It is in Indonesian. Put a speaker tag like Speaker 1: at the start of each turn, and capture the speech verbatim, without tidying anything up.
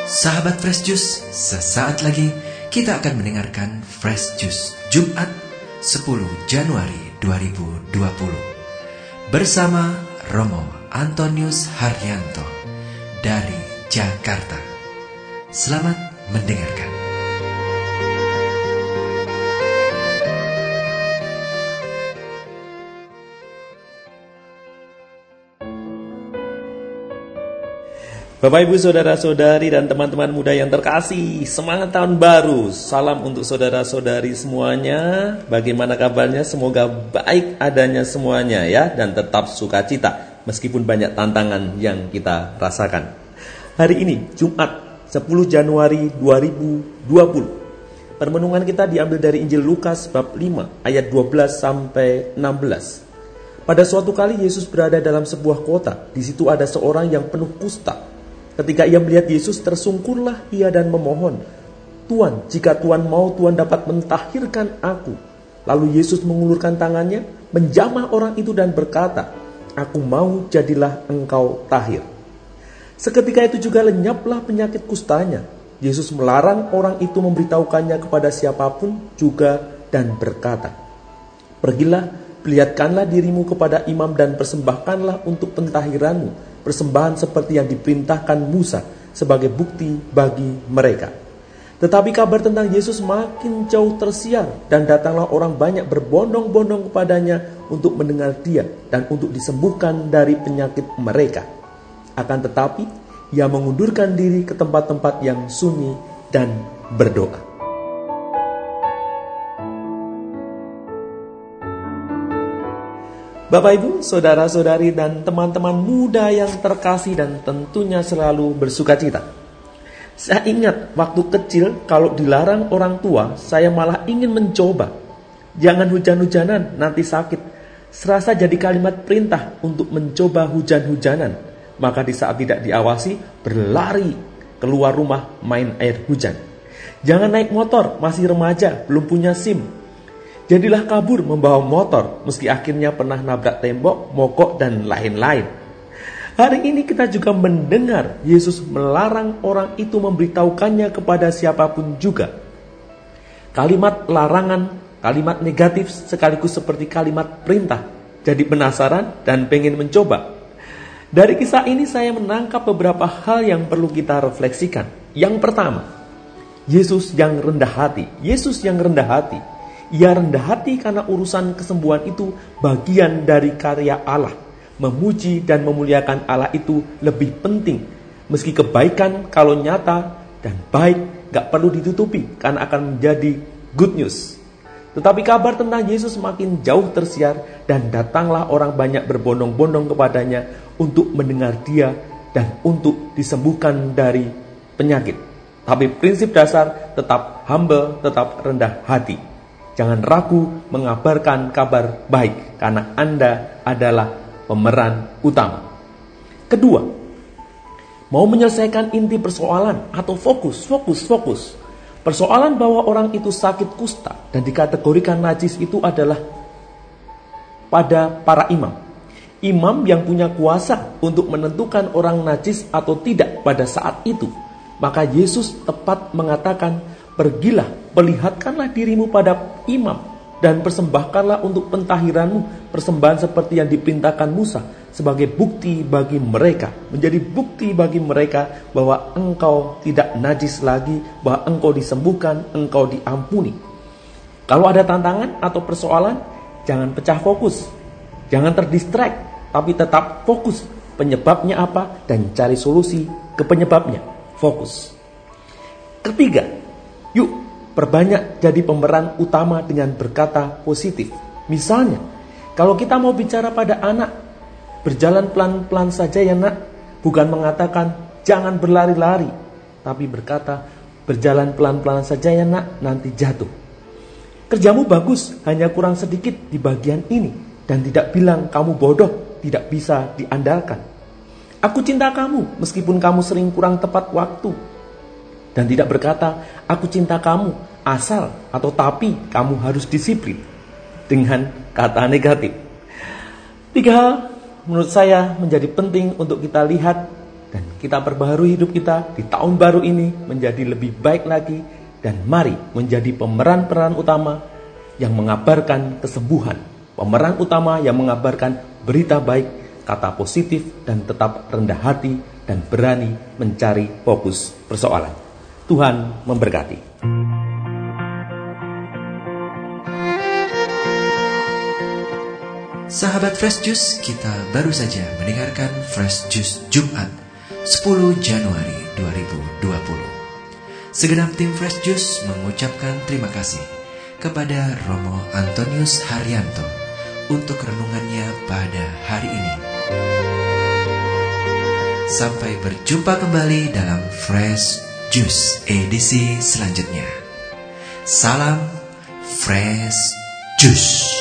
Speaker 1: Sahabat Fresh Juice, sesaat lagi kita akan mendengarkan Fresh Juice Jumat sepuluh Januari dua ribu dua puluh bersama Romo Antonius Haryanto dari Jakarta. Selamat mendengarkan.
Speaker 2: Bapak, Ibu, saudara-saudari, dan teman-teman muda yang terkasih, semangat tahun baru. Salam untuk saudara-saudari semuanya. Bagaimana kabarnya? Semoga baik adanya semuanya ya, dan tetap sukacita meskipun banyak tantangan yang kita rasakan. Hari ini Jumat sepuluh Januari dua ribu dua puluh. Permenungan kita diambil dari Injil Lukas bab lima ayat dua belas sampai enam belas. Pada suatu kali Yesus berada dalam sebuah kota. Di situ ada seorang yang penuh kusta. Ketika ia melihat Yesus, tersungkurlah ia dan memohon, "Tuan, jika Tuan mau, Tuan dapat mentahirkan aku." Lalu Yesus mengulurkan tangannya, menjamah orang itu dan berkata, "Aku mau, jadilah engkau tahir." Seketika itu juga lenyaplah penyakit kustanya. Yesus melarang orang itu memberitahukannya kepada siapapun juga dan berkata, "Pergilah, perlihatkanlah dirimu kepada imam dan persembahkanlah untuk pentahiranmu persembahan seperti yang diperintahkan Musa sebagai bukti bagi mereka." Tetapi kabar tentang Yesus makin jauh tersiar dan datanglah orang banyak berbondong-bondong kepadanya untuk mendengar dia dan untuk disembuhkan dari penyakit mereka. Akan tetapi ia mengundurkan diri ke tempat-tempat yang sunyi dan berdoa. Bapak, Ibu, saudara-saudari, dan teman-teman muda yang terkasih dan tentunya selalu bersukacita. Saya ingat waktu kecil kalau dilarang orang tua, saya malah ingin mencoba. "Jangan hujan-hujanan, nanti sakit." Serasa jadi kalimat perintah untuk mencoba hujan-hujanan. Maka di saat tidak diawasi, berlari keluar rumah main air hujan. "Jangan naik motor, masih remaja, belum punya SIM." Jadilah kabur membawa motor, meski akhirnya pernah nabrak tembok, mogok, dan lain-lain. Hari ini kita juga mendengar Yesus melarang orang itu memberitahukannya kepada siapapun juga. Kalimat larangan, kalimat negatif sekaligus seperti kalimat perintah. Jadi penasaran dan pengen mencoba. Dari kisah ini saya menangkap beberapa hal yang perlu kita refleksikan. Yang pertama, Yesus yang rendah hati. Yesus yang rendah hati. Ia rendah hati karena urusan kesembuhan itu bagian dari karya Allah. Memuji dan memuliakan Allah itu lebih penting. Meski kebaikan kalau nyata dan baik gak perlu ditutupi karena akan menjadi good news. Tetapi kabar tentang Yesus makin jauh tersiar dan datanglah orang banyak berbondong-bondong kepadanya untuk mendengar dia dan untuk disembuhkan dari penyakit. Tapi prinsip dasar tetap humble, tetap rendah hati. Jangan ragu mengabarkan kabar baik karena Anda adalah pemeran utama. Kedua, mau menyelesaikan inti persoalan atau fokus, fokus, fokus. Persoalan bahwa orang itu sakit kusta dan dikategorikan najis itu adalah pada para imam. Imam yang punya kuasa untuk menentukan orang najis atau tidak pada saat itu. Maka Yesus tepat mengatakan, "Pergilah, perlihatkanlah dirimu pada imam dan persembahkanlah untuk pentahiranmu persembahan seperti yang diperintahkan Musa sebagai bukti bagi mereka." Menjadi bukti bagi mereka bahwa engkau tidak najis lagi, bahwa engkau disembuhkan, engkau diampuni. Kalau ada tantangan atau persoalan, jangan pecah fokus, jangan terdistract, tapi tetap fokus penyebabnya apa dan cari solusi ke penyebabnya. Fokus. Ketiga, yuk perbanyak jadi pemeran utama dengan berkata positif. Misalnya, kalau kita mau bicara pada anak, berjalan pelan-pelan saja ya nak. Bukan mengatakan jangan berlari-lari, tapi berkata berjalan pelan-pelan saja ya nak, nanti jatuh. Kerjamu bagus, hanya kurang sedikit di bagian ini. Dan tidak bilang kamu bodoh, tidak bisa diandalkan. Aku cinta kamu meskipun kamu sering kurang tepat waktu. Dan tidak berkata, aku cinta kamu, asal atau tapi kamu harus disiplin. Dengan kata negatif. Tiga hal menurut saya menjadi penting untuk kita lihat dan kita perbaharui hidup kita di tahun baru ini menjadi lebih baik lagi, dan mari menjadi pemeran-peran utama yang mengabarkan kesembuhan, pemeran utama yang mengabarkan berita baik, kata positif, dan tetap rendah hati dan berani mencari fokus persoalan. Tuhan memberkati.
Speaker 1: Sahabat Fresh Juice, kita baru saja mendengarkan Fresh Juice Jumat sepuluh Januari dua ribu dua puluh. Segenap tim Fresh Juice mengucapkan terima kasih kepada Romo Antonius Haryanto untuk renungannya pada hari ini. Sampai berjumpa kembali dalam Fresh Juice edisi selanjutnya. Salam Fresh Juice.